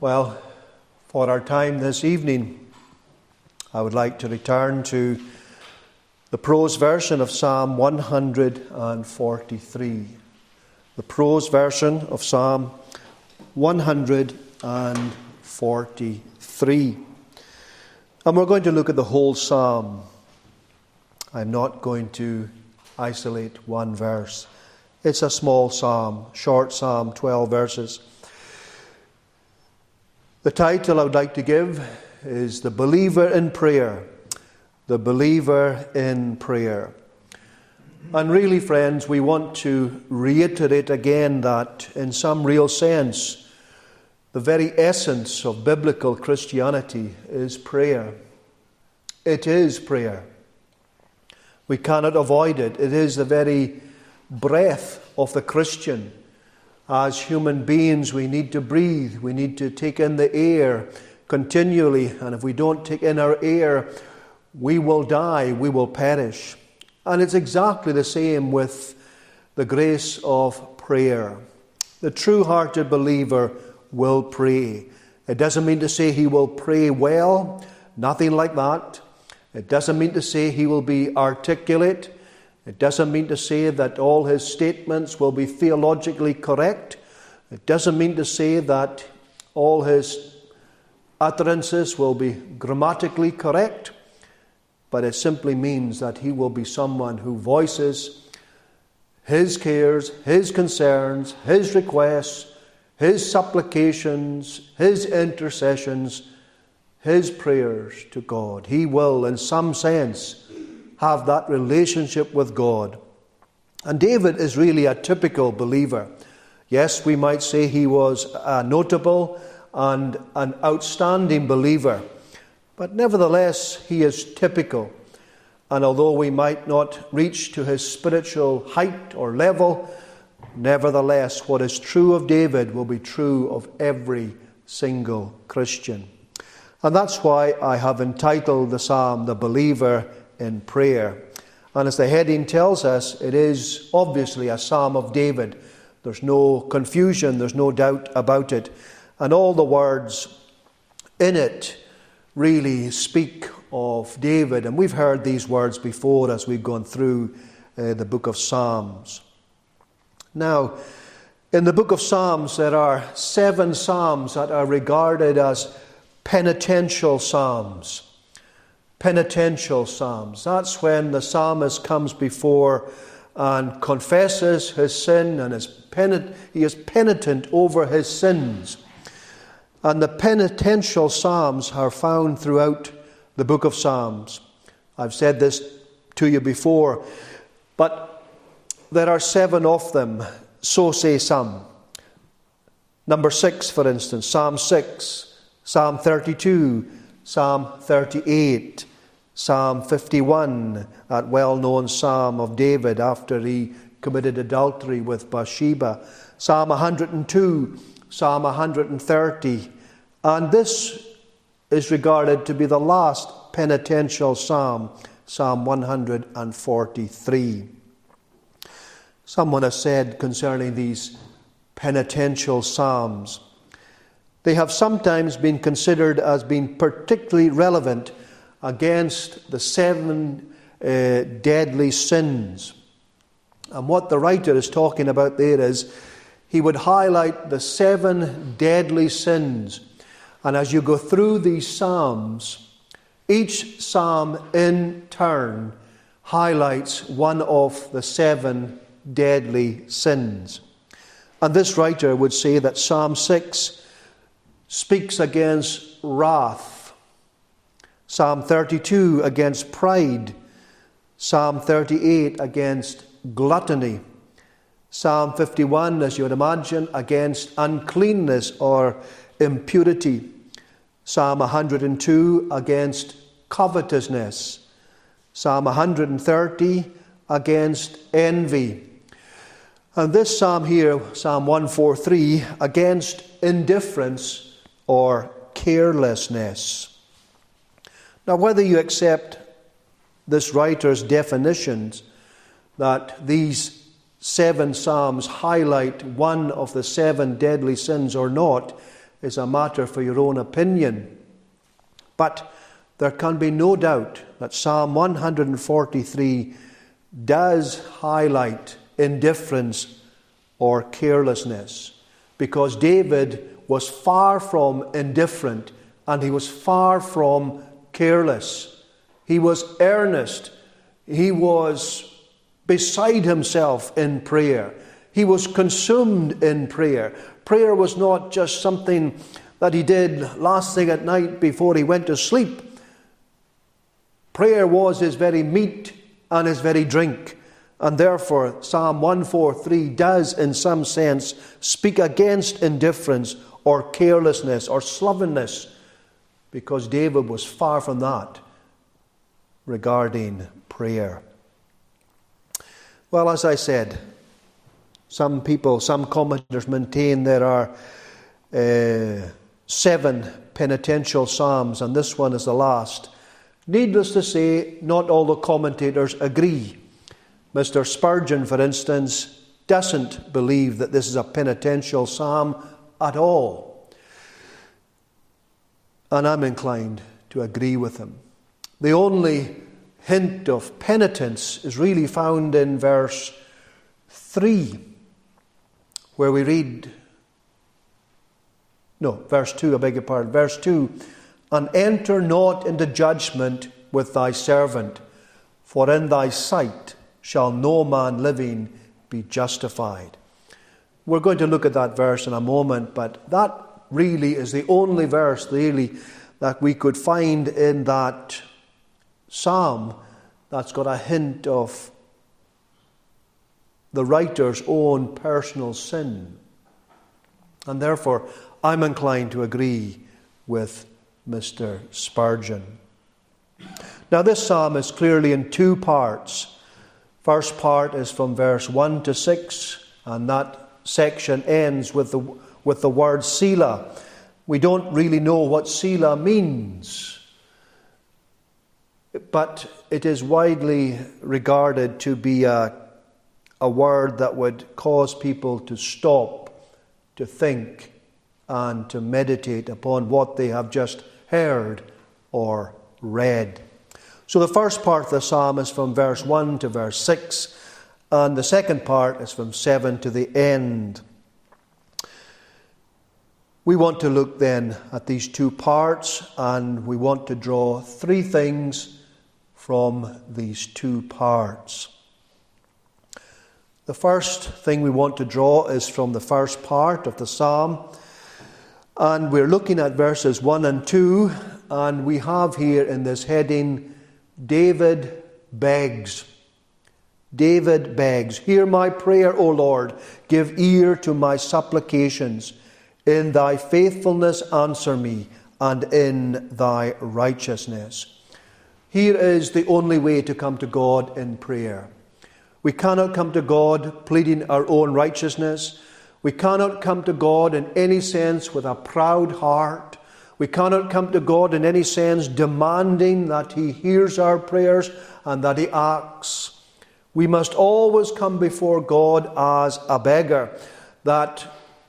Well, for our time this evening, I would like to return to the prose version of Psalm 143. The prose version of Psalm 143. And we're going to look at the whole psalm. I'm not going to isolate one verse. It's a small psalm, short psalm, 12 verses. The title I would like to give is The Believer in Prayer. The Believer in Prayer. And really, friends, we want to reiterate again that in some real sense, the very essence of biblical Christianity is prayer. It is prayer. We cannot avoid it. It is the very breath of the Christian. As human beings, we need to breathe. We need to take in the air continually. And if we don't take in our air, we will die, we will perish. And it's exactly the same with the grace of prayer. The true-hearted believer will pray. It doesn't mean to say he will pray well, nothing like that. It doesn't mean to say he will be articulate. It doesn't mean to say that all his statements will be theologically correct. It doesn't mean to say that all his utterances will be grammatically correct. But it simply means that he will be someone who voices his cares, his concerns, his requests, his supplications, his intercessions, his prayers to God. He will, in some sense, have that relationship with God. And David is really a typical believer. Yes, we might say he was a notable and an outstanding believer. But nevertheless, he is typical. And although we might not reach to his spiritual height or level, nevertheless, what is true of David will be true of every single Christian. And that's why I have entitled the psalm, The Believer in Prayer. And as the heading tells us, it is obviously a psalm of David. There's no confusion, there's no doubt about it. And all the words in it really speak of David. And we've heard these words before as we've gone through the book of Psalms. Now, in the book of Psalms, there are 7 psalms that are regarded as penitential psalms. Penitential psalms. That's when the psalmist comes before and confesses his sin and he is penitent over his sins. And the penitential psalms are found throughout the book of Psalms. I've said this to you before, but there are 7 of them, so say some. Number 6, for instance, Psalm 6, Psalm 32, Psalm 38, Psalm 51, that well-known psalm of David after he committed adultery with Bathsheba, Psalm 102, Psalm 130, and this is regarded to be the last penitential psalm, Psalm 143. Someone has said concerning these penitential psalms, they have sometimes been considered as being particularly relevant against the 7 deadly sins. And what the writer is talking about there is he would highlight the 7 deadly sins. And as you go through these psalms, each psalm in turn highlights one of the 7 deadly sins. And this writer would say that Psalm 6 speaks against wrath, Psalm 32 against pride, Psalm 38 against gluttony, Psalm 51, as you would imagine, against uncleanness or impurity, Psalm 102 against covetousness, Psalm 130 against envy. And this psalm here, Psalm 143, against indifference or carelessness. Now, whether you accept this writer's definitions that these 7 psalms highlight one of the 7 deadly sins or not is a matter for your own opinion. But there can be no doubt that Psalm 143 does highlight indifference or carelessness, because David was far from indifferent and he was far from careless. He was earnest. He was beside himself in prayer. He was consumed in prayer. Prayer was not just something that he did last thing at night before he went to sleep. Prayer was his very meat and his very drink. And therefore, Psalm 143 does, in some sense, speak against indifference or carelessness or slovenliness, because David was far from that regarding prayer. Well, as I said, some commentators maintain there are 7 penitential psalms, and this one is the last. Needless to say, not all the commentators agree. Mr. Spurgeon, for instance, doesn't believe that this is a penitential psalm at all. And I'm inclined to agree with him. The only hint of penitence is really found in verse 3, where we read, verse 2, Verse 2, and enter not into judgment with thy servant, for in thy sight shall no man living be justified. We're going to look at that verse in a moment, but that really is the only verse that we could find in that psalm that's got a hint of the writer's own personal sin. And therefore, I'm inclined to agree with Mr. Spurgeon. Now, this psalm is clearly in 2 parts. First part is from verse 1 to 6, and that section ends with the word Selah. We don't really know what Selah means, but it is widely regarded to be a word that would cause people to stop, to think, and to meditate upon what they have just heard or read. So the first part of the psalm is from verse 1 to verse 6, and the second part is from 7 to the end. We want to look then at these 2 parts, and we want to draw 3 things from these 2 parts. The first thing we want to draw is from the first part of the psalm, and we're looking at verses 1 and 2, and we have here in this heading, David begs. David begs. Hear my prayer, O Lord. Give ear to my supplications. In thy faithfulness answer me, and in thy righteousness. Here is the only way to come to God in prayer. We cannot come to God pleading our own righteousness. We cannot come to God in any sense with a proud heart. We cannot come to God in any sense demanding that He hears our prayers and that He acts. We must always come before God as a beggar that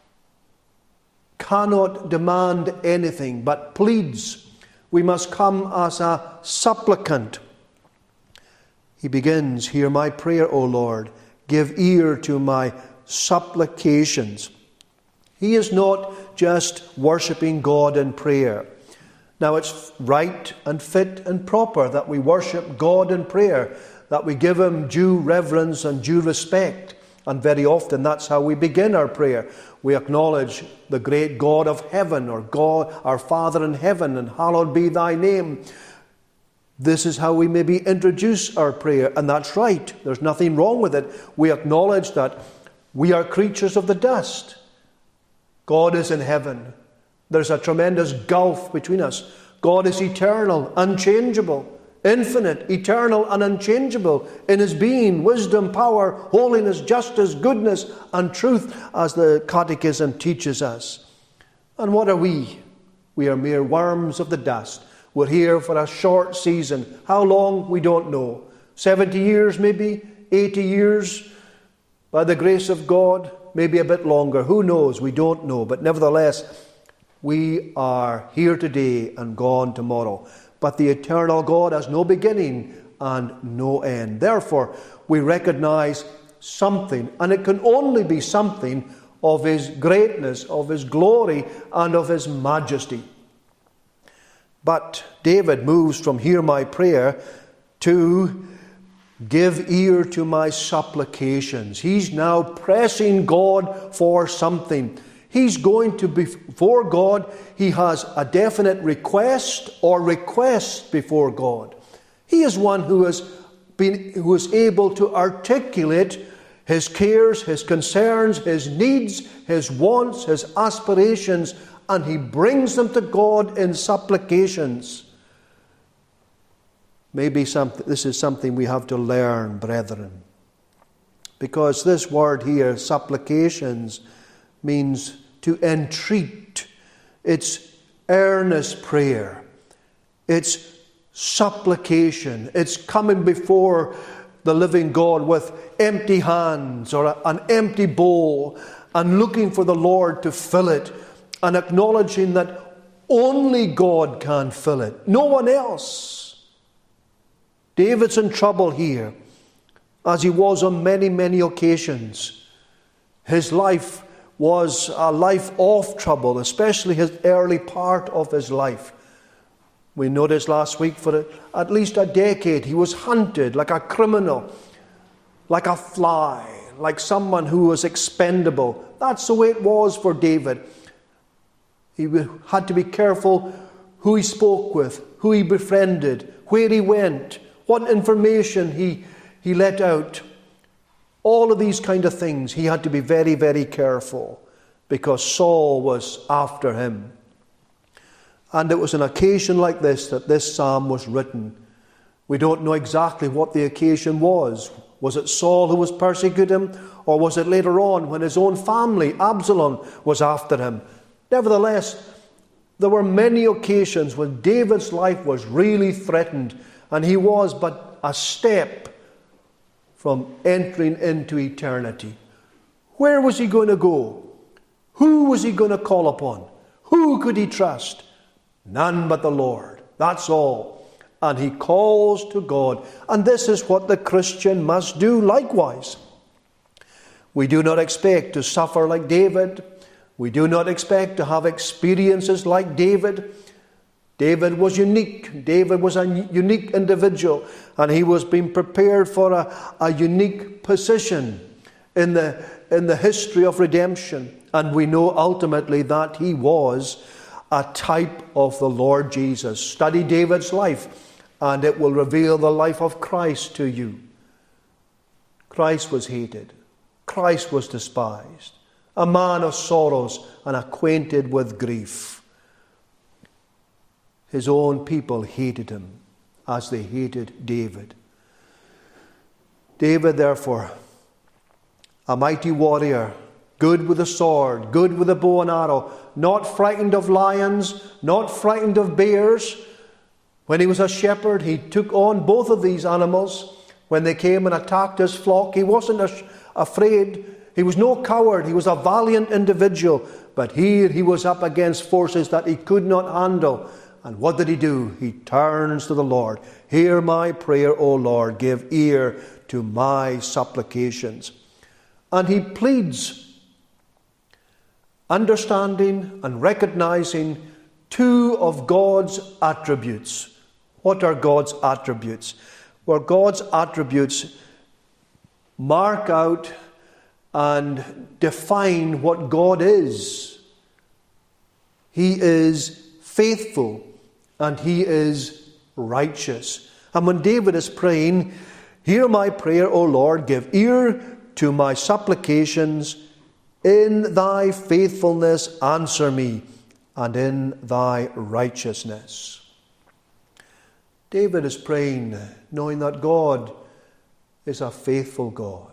cannot demand anything but pleads. We must come as a supplicant. He begins, hear my prayer, O Lord. Give ear to my supplications. He is not just worshipping God in prayer. Now, it's right and fit and proper that we worship God in prayer, that we give Him due reverence and due respect. And very often that's how we begin our prayer. We acknowledge the great God of heaven, or God, our Father in heaven, and hallowed be thy name. This is how we maybe introduce our prayer, and that's right. There's nothing wrong with it. We acknowledge that we are creatures of the dust. God is in heaven. There's a tremendous gulf between us. God is eternal, unchangeable, infinite, eternal and unchangeable in His being, wisdom, power, holiness, justice, goodness and truth, as the Catechism teaches us. And what are we? We are mere worms of the dust. We're here for a short season. How long? We don't know. 70 years maybe? 80 years? By the grace of God? Maybe a bit longer. Who knows? We don't know. But nevertheless, We are here today and gone tomorrow. But the eternal God has no beginning and no end. Therefore, we recognize something, and it can only be something of his greatness, of his glory, and of his majesty. But David moves from hear my prayer to give ear to my supplications. He's now pressing God for something. He's going to be before God. He has a definite request or requests before God. He is one who is able to articulate his cares, his concerns, his needs, his wants, his aspirations, and he brings them to God in supplications. Maybe this is something we have to learn, brethren. Because this word here, supplications, means to entreat. It's earnest prayer. It's supplication. It's coming before the living God with empty hands or an empty bowl and looking for the Lord to fill it and acknowledging that only God can fill it, no one else. David's in trouble here, as he was on many, many occasions. His life was a life of trouble, especially his early part of his life. We noticed last week for at least a decade he was hunted like a criminal, like a fly, like someone who was expendable. That's the way it was for David. He had to be careful who he spoke with, who he befriended, where he went, what information he let out. All of these kind of things he had to be very, very careful because Saul was after him. And it was an occasion like this that this psalm was written. We don't know exactly what the occasion was. Was it Saul who was persecuting him? Or was it later on when his own family, Absalom, was after him? Nevertheless, there were many occasions when David's life was really threatened, and he was but a step from entering into eternity. Where was he going to go? Who was he going to call upon? Who could he trust? None but the Lord. That's all. And he calls to God. And this is what the Christian must do likewise. We do not expect to suffer like David. We do not expect to have experiences like David. David was unique. David was a unique individual. And he was being prepared for a unique position in the history of redemption. And we know ultimately that he was a type of the Lord Jesus. Study David's life, and it will reveal the life of Christ to you. Christ was hated. Christ was despised. A man of sorrows and acquainted with grief. His own people hated him as they hated David. David, therefore, a mighty warrior, good with a sword, good with a bow and arrow, not frightened of lions, not frightened of bears. When he was a shepherd, he took on both of these animals. When they came and attacked his flock, he wasn't afraid. He was no coward. He was a valiant individual. But here he was up against forces that he could not handle. And what did he do? He turns to the Lord. Hear my prayer, O Lord. Give ear to my supplications. And he pleads, understanding and recognizing two of God's attributes. What are God's attributes? Well, God's attributes mark out and define what God is. He is faithful and he is righteous. And when David is praying, hear my prayer, O Lord, give ear to my supplications. In thy faithfulness answer me, and in thy righteousness. David is praying, knowing that God is a faithful God.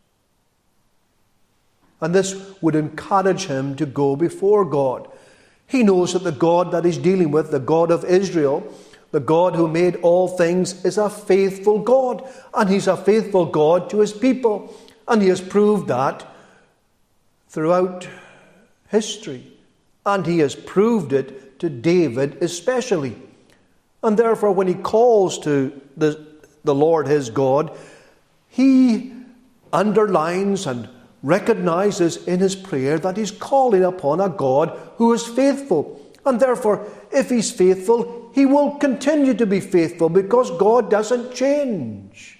And this would encourage him to go before God. He knows that the God that he's dealing with, the God of Israel, the God who made all things, is a faithful God. And he's a faithful God to his people. And he has proved that throughout history. And he has proved it to David especially. And therefore, when he calls to the Lord his God, he underlines and recognizes in his prayer that he's calling upon a God who is faithful. And therefore, if he's faithful, he will continue to be faithful because God doesn't change.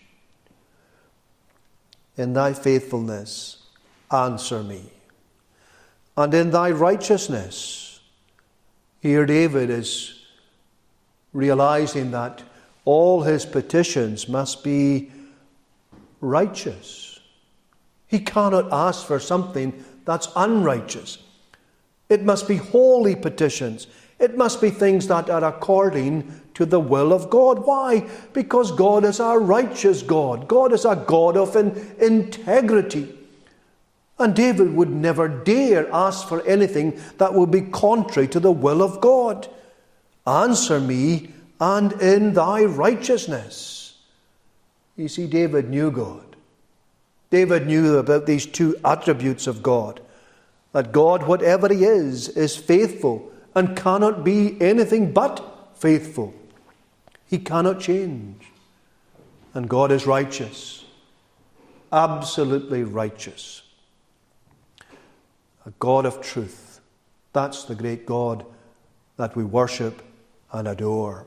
In thy faithfulness, answer me. And in thy righteousness. Here David is realizing that all his petitions must be righteous. He cannot ask for something that's unrighteous. It must be holy petitions. It must be things that are according to the will of God. Why? Because God is a righteous God. God is a God of integrity. And David would never dare ask for anything that would be contrary to the will of God. Answer me, and in thy righteousness. You see, David knew God. David knew about these two attributes of God. That God, whatever he is faithful and cannot be anything but faithful. He cannot change. And God is righteous. Absolutely righteous. A God of truth. That's the great God that we worship and adore.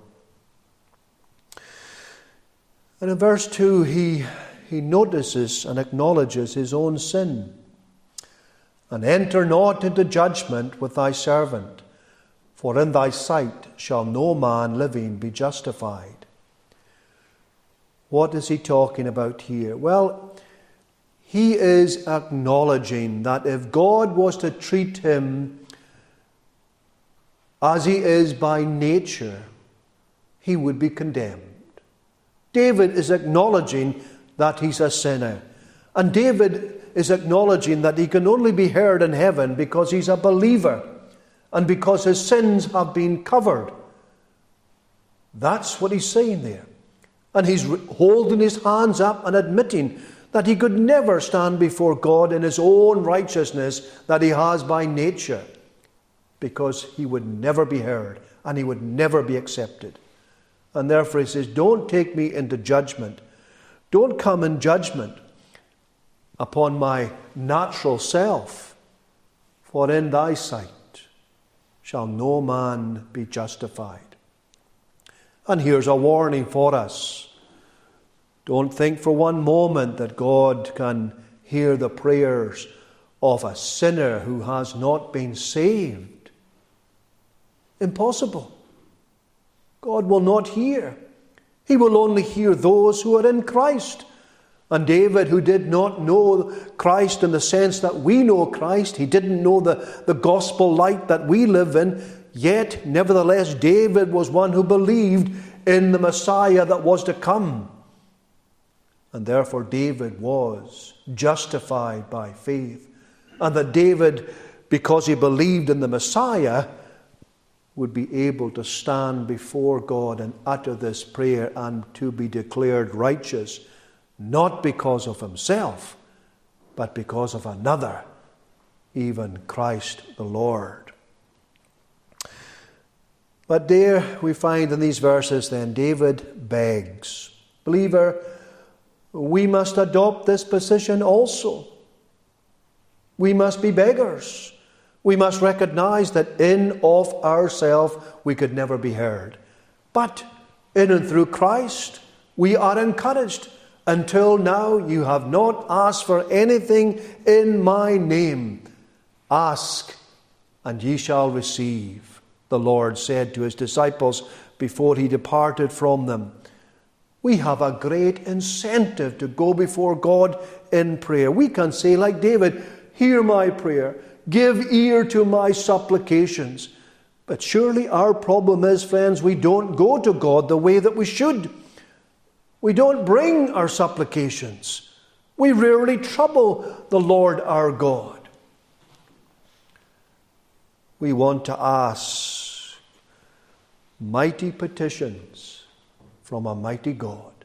And in verse 2, he notices and acknowledges his own sin. And enter not into judgment with thy servant, for in thy sight shall no man living be justified. What is he talking about here? Well, he is acknowledging that if God was to treat him as he is by nature, he would be condemned. David is acknowledging that he's a sinner. And David is acknowledging that he can only be heard in heaven because he's a believer and because his sins have been covered. That's what he's saying there. And he's holding his hands up and admitting that he could never stand before God in his own righteousness that he has by nature, because he would never be heard and he would never be accepted. And therefore he says, don't take me into judgment. Don't come in judgment upon my natural self, for in thy sight shall no man be justified. And here's a warning for us. Don't think for one moment that God can hear the prayers of a sinner who has not been saved. Impossible. God will not hear. He will only hear those who are in Christ. And David, who did not know Christ in the sense that we know Christ, he didn't know the gospel light that we live in, yet, nevertheless, David was one who believed in the Messiah that was to come. And therefore David was justified by faith. And that David, because he believed in the Messiah, would be able to stand before God and utter this prayer and to be declared righteous, not because of himself, but because of another, even Christ the Lord. But there we find in these verses then, David begs. Believer, we must adopt this position also. We must be beggars. We must recognize that in of ourselves we could never be heard. But in and through Christ we are encouraged. Until now you have not asked for anything in my name. Ask and ye shall receive, the Lord said to his disciples before he departed from them. We have a great incentive to go before God in prayer. We can say like David, hear my prayer. Give ear to my supplications. But surely our problem is, friends, we don't go to God the way that we should. We don't bring our supplications. We rarely trouble the Lord our God. We want to ask mighty petitions from a mighty God.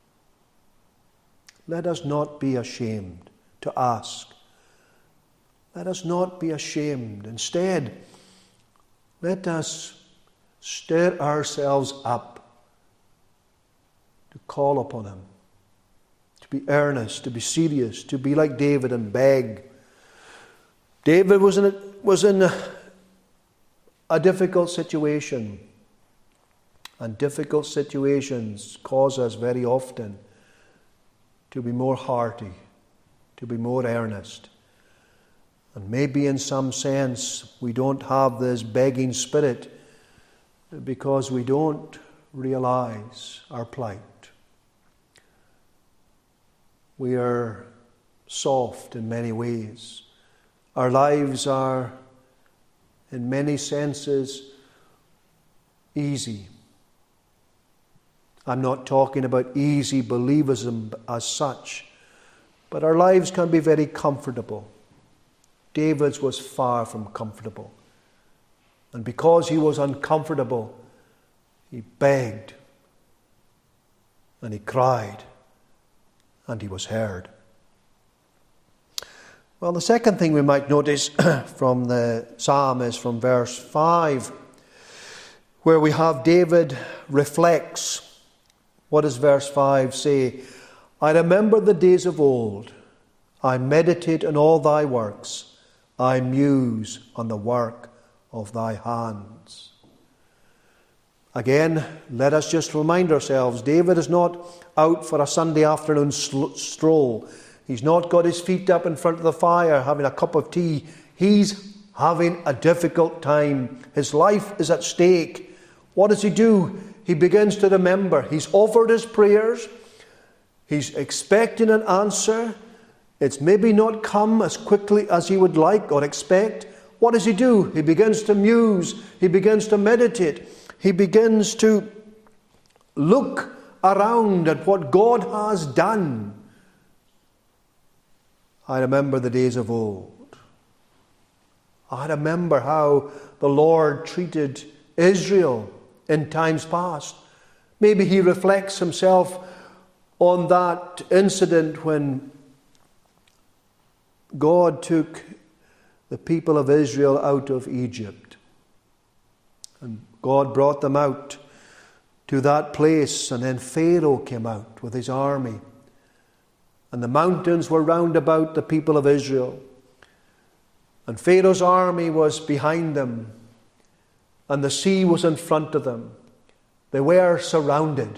Let us not be ashamed to ask Let us not be ashamed. Instead, let us stir ourselves up to call upon him, to be earnest, to be serious, to be like David and beg. David was in a difficult situation. And difficult situations cause us very often to be more hearty, to be more earnest. And maybe in some sense we don't have this begging spirit because we don't realize our plight. We are soft in many ways. Our lives are, in many senses, easy. I'm not talking about easy believism as such, but our lives can be very comfortable. David's was far from comfortable. And because he was uncomfortable, he begged, and he cried, and he was heard. Well, the second thing we might notice from the psalm is from verse 5, where we have David reflects. What does verse 5 say? I remember the days of old. I meditate on all thy works. I muse on the work of thy hands. Again, let us just remind ourselves, David is not out for a Sunday afternoon stroll. He's not got his feet up in front of the fire having a cup of tea. He's having a difficult time. His life is at stake. What does he do? He begins to remember. He's offered his prayers. He's expecting an answer. It's maybe not come as quickly as he would like or expect. What does he do? He begins to muse. He begins to meditate. He begins to look around at what God has done. I remember the days of old. I remember how the Lord treated Israel in times past. Maybe he reflects himself on that incident when God took the people of Israel out of Egypt. And God brought them out to that place, and then Pharaoh came out with his army. And the mountains were round about the people of Israel. And Pharaoh's army was behind them. And the sea was in front of them. They were surrounded.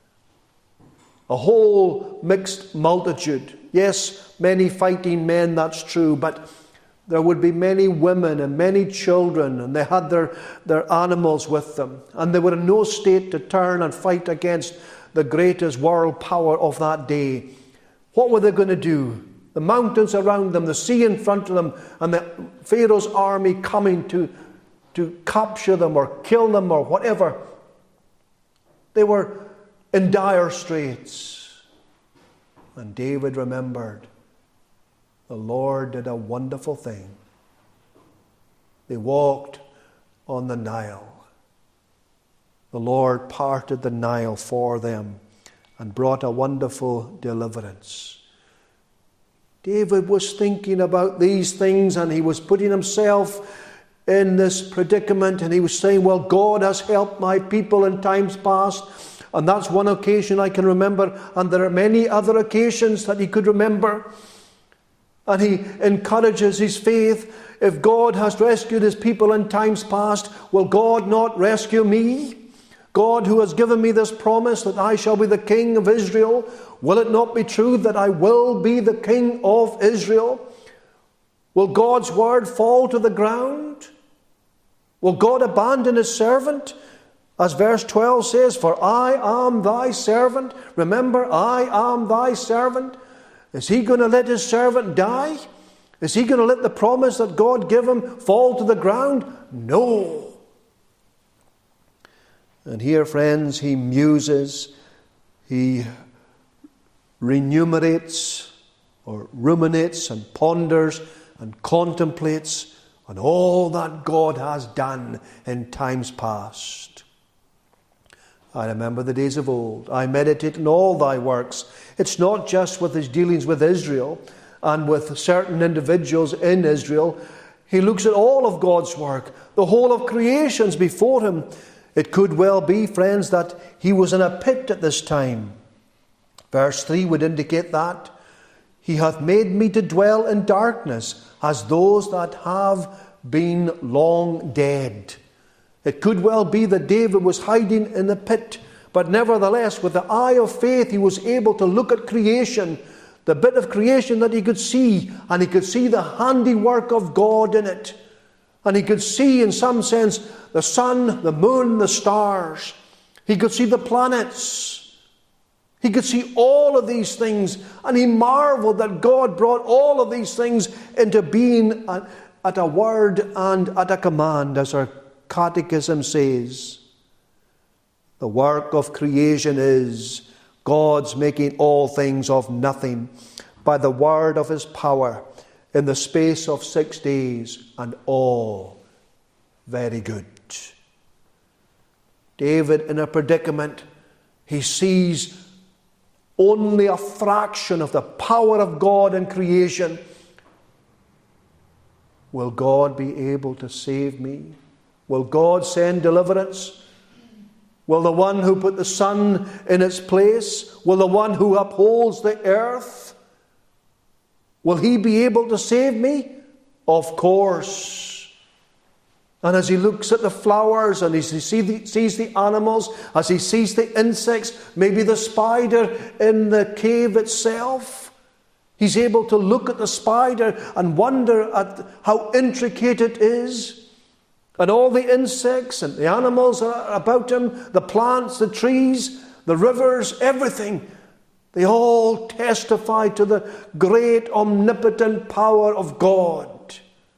A whole mixed multitude. Yes, many fighting men, that's true, but there would be many women and many children, and they had their animals with them. And they were in no state to turn and fight against the greatest world power of that day. What were they going to do? The mountains around them, the sea in front of them, and the Pharaoh's army coming to capture them or kill them or whatever. They were in dire straits. And David remembered the Lord did a wonderful thing. They walked on the Nile. The Lord parted the Nile for them and brought a wonderful deliverance. David was thinking about these things, and he was putting himself in this predicament, and he was saying, well, God has helped my people in times past, and that's one occasion I can remember, and there are many other occasions that he could remember. And he encourages his faith. If God has rescued his people in times past, will God not rescue me? God, who has given me this promise that I shall be the king of Israel, will it not be true that I will be the king of Israel? Will God's word fall to the ground? Will God abandon his servant? As verse 12 says, for I am thy servant. Remember, I am thy servant. Is he going to let his servant die? Is he going to let the promise that God gave him fall to the ground? No. And here, friends, he muses, he remunerates or ruminates and ponders and contemplates on all that God has done in times past. I remember the days of old. I meditate on all thy works. It's not just with his dealings with Israel. and with certain individuals in Israel. He looks at all of God's work. The whole of creation's before him. It could well be, friends, that he was in a pit at this time. Verse 3 would indicate that. He hath made me to dwell in darkness, as those that have been long dead. It could well be that David was hiding in the pit, but nevertheless, with the eye of faith, he was able to look at creation, the bit of creation that he could see, and he could see the handiwork of God in it. And he could see, in some sense, the sun, the moon, the stars. He could see the planets. He could see all of these things, and he marveled that God brought all of these things into being at a word and at a command, as our Catechism says. The work of creation is God's making all things of nothing by the word of his power in the space of 6 days, and all very good. David in a predicament, he sees only a fraction of the power of God in creation. Will God be able to save me? Will God send deliverance? Will the one who put the sun in its place, will the one who upholds the earth, will he be able to save me? Of course. And as he looks at the flowers, and as he sees the animals, as he sees the insects, maybe the spider in the cave itself, he's able to look at the spider and wonder at how intricate it is. And all the insects and the animals are about him, the plants, the trees, the rivers, everything. They all testify to the great omnipotent power of God.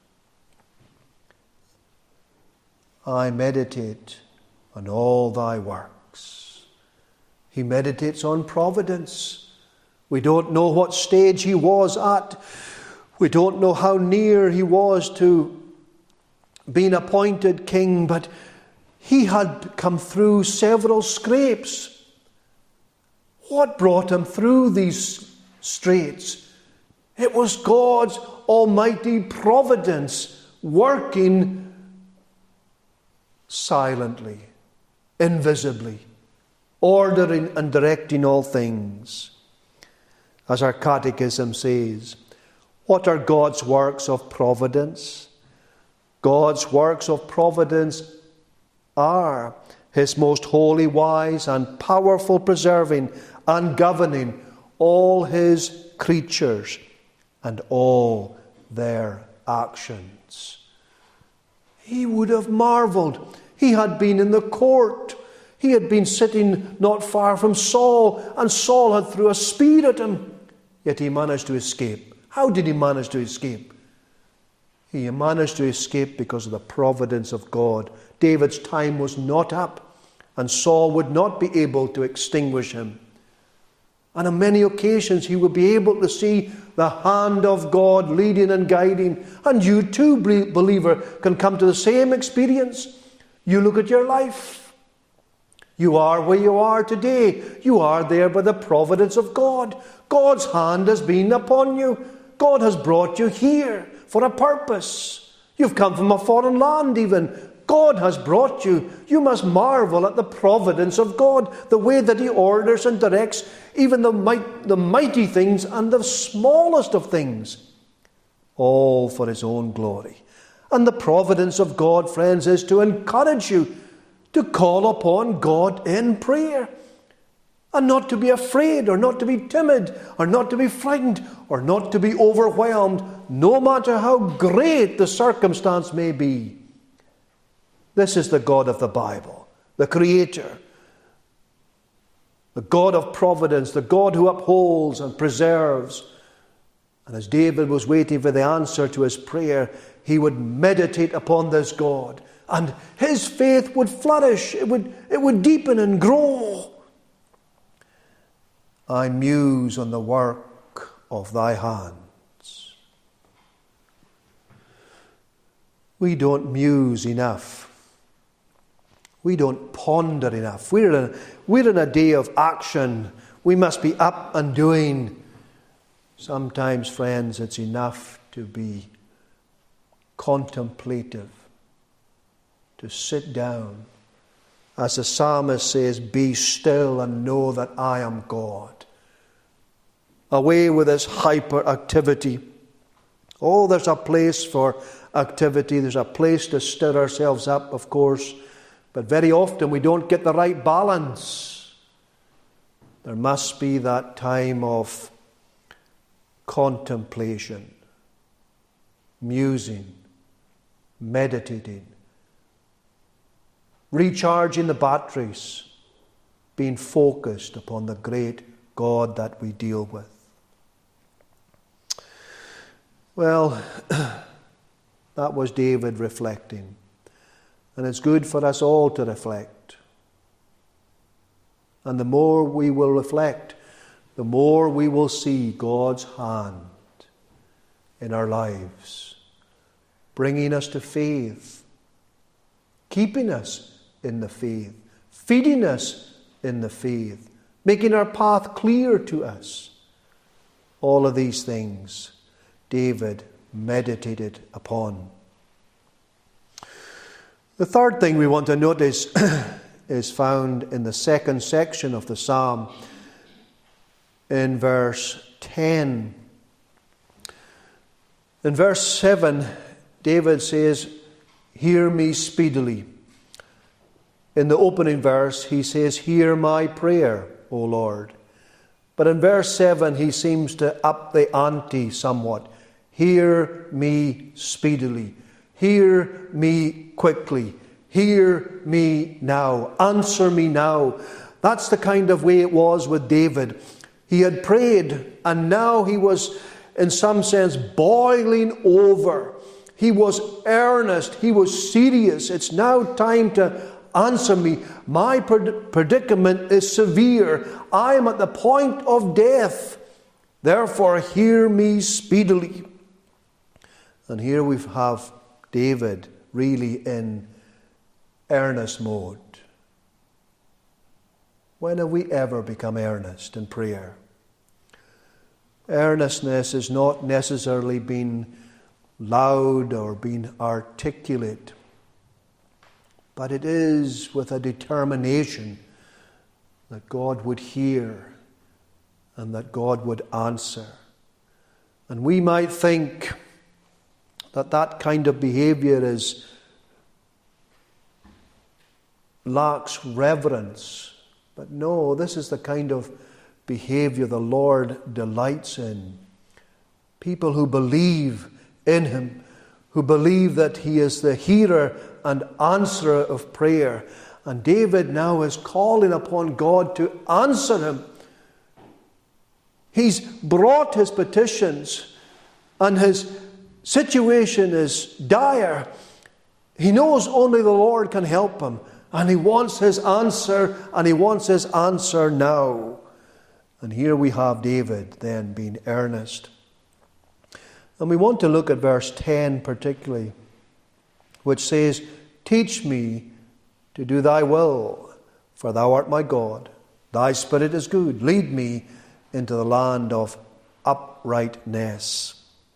I meditate on all thy works. He meditates on providence. We don't know what stage he was at. We don't know how near he was to being appointed king, but he had come through several scrapes. What brought him through these straits? It was God's almighty providence working silently, invisibly, ordering and directing all things. As our Catechism says, what are God's works of providence? God's works of providence are his most holy, wise, and powerful preserving and governing all his creatures and all their actions. He would have marveled. He had been in the court. He had been sitting not far from Saul, and Saul had threw a spear at him. Yet he managed to escape. How did he manage to escape? He managed to escape because of the providence of God. David's time was not up, and Saul would not be able to extinguish him. And on many occasions he would be able to see the hand of God leading and guiding. And you too, believer, can come to the same experience. You look at your life. You are where you are today. You are there by the providence of God. God's hand has been upon you. God has brought you here for a purpose. You've come from a foreign land even. God has brought you. You must marvel at the providence of God, the way that he orders and directs even the mighty things and the smallest of things, all for his own glory. And the providence of God, friends, is to encourage you to call upon God in prayer, and not to be afraid, or not to be timid, or not to be frightened, or not to be overwhelmed, no matter how great the circumstance may be. This is the God of the Bible, the Creator, the God of providence, the God who upholds and preserves. And as David was waiting for the answer to his prayer, he would meditate upon this God, and his faith would flourish, it would deepen and grow. I muse on the work of thy hands. We don't muse enough. We don't ponder enough. We're in a day of action. We must be up and doing. Sometimes, friends, it's enough to be contemplative, to sit down. As the psalmist says, be still and know that I am God. Away with this hyperactivity. Oh, there's a place for activity. There's a place to stir ourselves up, of course. But very often we don't get the right balance. There must be that time of contemplation, musing, meditating, recharging the batteries, being focused upon the great God that we deal with. Well, that was David reflecting. And it's good for us all to reflect. And the more we will reflect, the more we will see God's hand in our lives, bringing us to faith, keeping us in the faith, feeding us in the faith, making our path clear to us. All of these things David meditated upon. The third thing we want to notice is found in the second section of the psalm, in verse 10. In verse 7, David says, hear me speedily. In the opening verse, he says, hear my prayer, O Lord. But in verse 7, he seems to up the ante somewhat. Hear me speedily. Hear me quickly. Hear me now. Answer me now. That's the kind of way it was with David. He had prayed, and now he was, in some sense, boiling over. He was earnest. He was serious. It's now time to answer me. My predicament is severe. I am at the point of death. Therefore, hear me speedily. And here we have David really in earnest mode. When have we ever become earnest in prayer? Earnestness is not necessarily being loud or being articulate, but it is with a determination that God would hear and that God would answer. And we might think that kind of behavior lacks reverence. But no, this is the kind of behavior the Lord delights in. People who believe in Him, who believe that He is the hearer and answerer of prayer. And David now is calling upon God to answer him. He's brought his petitions, and his situation is dire. He knows only the Lord can help him, and he wants his answer, and he wants his answer now. And here we have David then being earnest. And we want to look at verse 10 particularly, which says, "Teach me to do thy will, for thou art my God. Thy spirit is good. Lead me into the land of uprightness."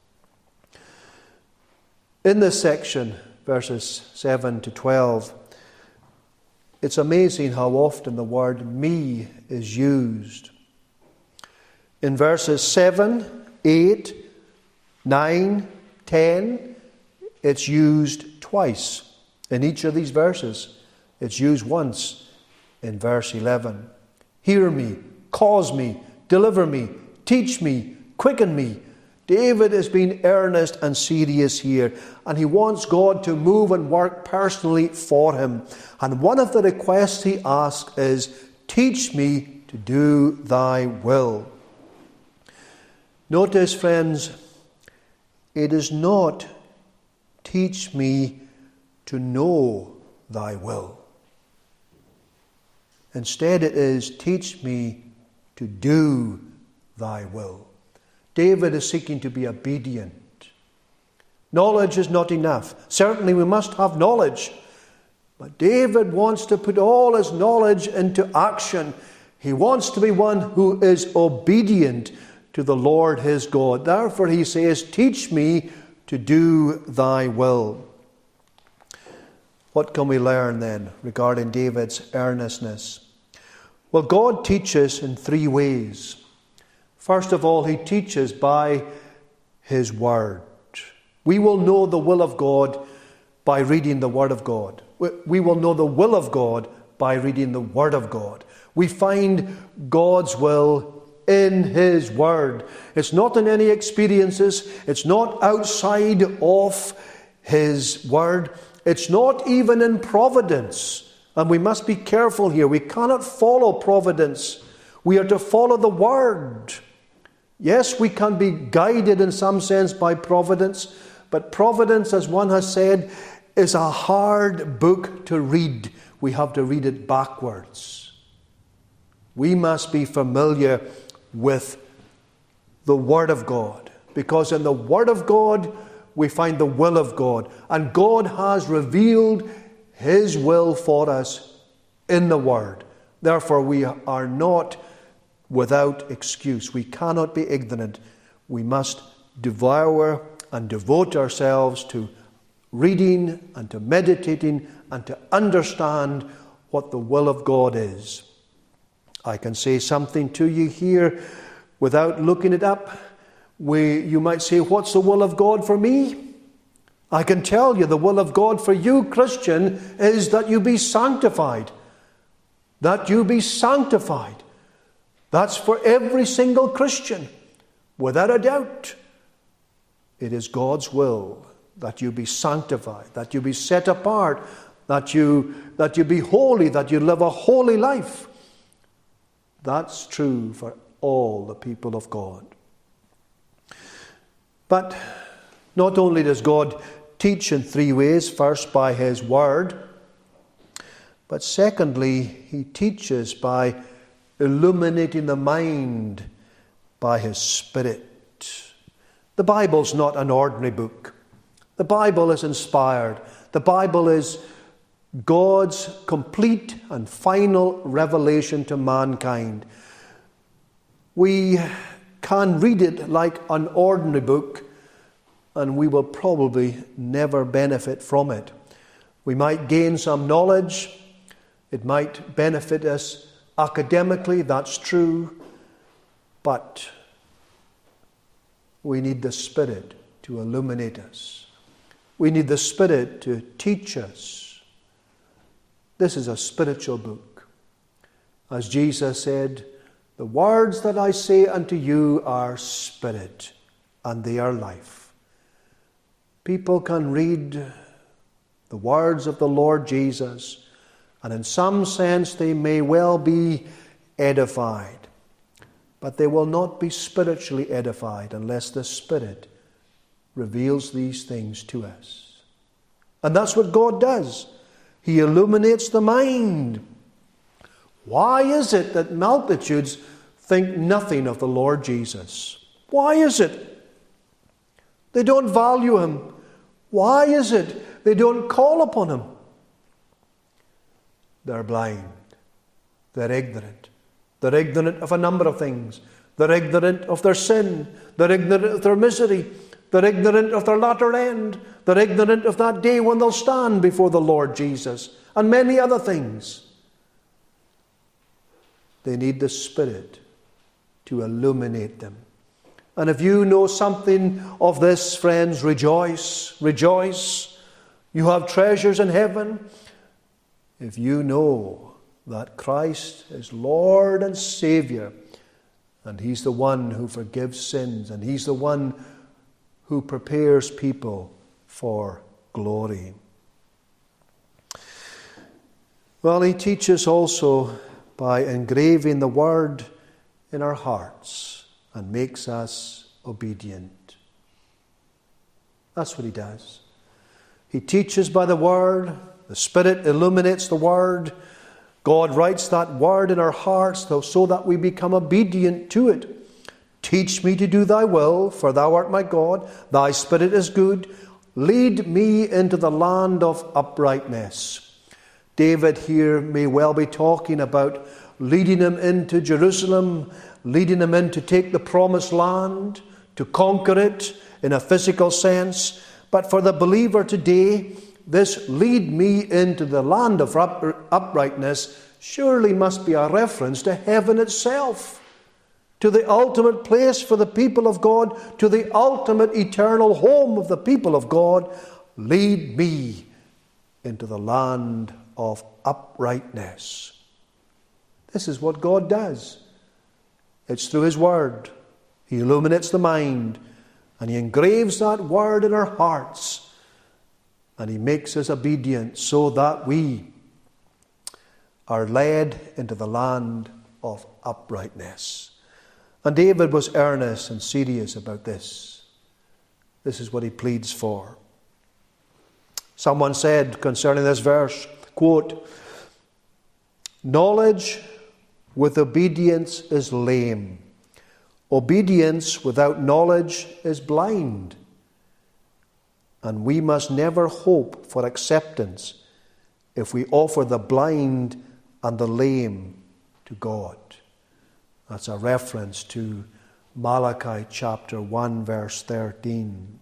In this section, verses 7 to 12, it's amazing how often the word "me" is used. In verses 7, 8, 9, 10, it's used twice. In each of these verses, it's used once in verse 11. Hear me, cause me, deliver me, teach me, quicken me. David is being earnest and serious here, and he wants God to move and work personally for him. And one of the requests he asks is, "Teach me to do thy will." Notice, friends, it is not "teach me to know thy will." Instead it is "teach me to do thy will." David is seeking to be obedient. Knowledge is not enough. Certainly we must have knowledge. But David wants to put all his knowledge into action. He wants to be one who is obedient to the Lord his God. Therefore he says, teach me to do thy will. What can we learn then regarding David's earnestness? Well, God teaches in three ways. First of all, he teaches by his word. We will know the will of God by reading the word of God. We will know the will of God by reading the word of God. We find God's will in his word. It's not in any experiences. It's not outside of his word. It's not even in providence. And we must be careful here. We cannot follow providence. We are to follow the word. Yes, we can be guided in some sense by providence, but providence, as one has said, is a hard book to read. We have to read it backwards. We must be familiar with the Word of God, because in the Word of God we find the will of God, and God has revealed his will for us in the Word. Therefore we are not without excuse. We cannot be ignorant. We must devour and devote ourselves to reading and to meditating and to understand what the will of God is. I can say something to you here without looking it up. You might say, what's the will of God for me? I can tell you the will of God for you, Christian, is that you be sanctified. That you be sanctified. That's for every single Christian, without a doubt. It is God's will that you be sanctified, that you be set apart, that you be holy, that you live a holy life. That's true for all the people of God. But not only does God teach in three ways, first by his word, but secondly, he teaches by illuminating the mind by his Spirit. The Bible's not an ordinary book. The Bible is inspired. The Bible is God's complete and final revelation to mankind. We can read it like an ordinary book, and we will probably never benefit from it. We might gain some knowledge. It might benefit us academically, that's true. But we need the Spirit to illuminate us. We need the Spirit to teach us. This is a spiritual book. As Jesus said, the words that I say unto you are spirit, and they are life. People can read the words of the Lord Jesus, and in some sense they may well be edified. But they will not be spiritually edified unless the Spirit reveals these things to us. And that's what God does. He illuminates the mind. Why is it that multitudes think nothing of the Lord Jesus? Why is it? They don't value him. Why is it they don't call upon him? They're blind. They're ignorant. They're ignorant of a number of things. They're ignorant of their sin. They're ignorant of their misery. They're ignorant of their latter end. They're ignorant of that day when they'll stand before the Lord Jesus, and many other things. They need the Spirit to illuminate them. And if you know something of this, friends, rejoice. Rejoice. You have treasures in heaven. If you know that Christ is Lord and Saviour, and he's the one who forgives sins, and he's the one who prepares people for glory. Well, he teaches also by engraving the word in our hearts and makes us obedient. That's what he does. He teaches by the word. The Spirit illuminates the word. God writes that word in our hearts so that we become obedient to it. Teach me to do thy will, for thou art my God. Thy Spirit is good. Lead me into the land of uprightness. David here may well be talking about leading him into Jerusalem leading him in to take the promised land, to conquer it in a physical sense. But for the believer today, this lead me into the land of uprightness surely must be a reference to heaven itself, to the ultimate place for the people of God, to the ultimate eternal home of the people of God. Lead me into the land of uprightness. This is what God does. It's through His Word. He illuminates the mind, and He engraves that Word in our hearts, and He makes us obedient so that we are led into the land of uprightness. And David was earnest and serious about this. This is what he pleads for. Someone said concerning this verse, quote, "Knowledge with obedience is lame. Obedience without knowledge is blind. And we must never hope for acceptance if we offer the blind and the lame to God." That's a reference to Malachi chapter 1, verse 13.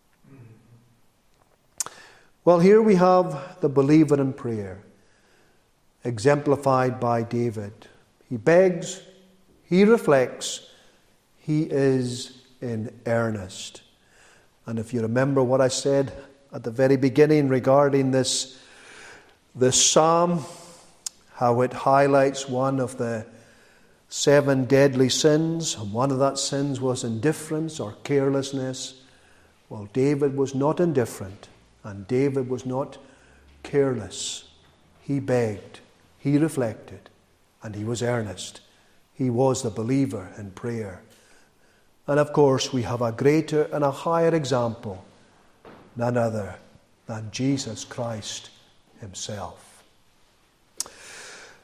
Well, here we have the believer in prayer, exemplified by David. He begs, he reflects, he is in earnest. And if you remember what I said at the very beginning regarding this psalm, how it highlights one of the 7 deadly sins, and one of that sins was indifference or carelessness. Well, David was not indifferent, and David was not careless. He begged, he reflected, and he was earnest. He was the believer in prayer. And of course, we have a greater and a higher example, none other than Jesus Christ Himself.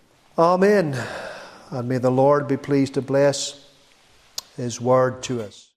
Amen. And may the Lord be pleased to bless His word to us.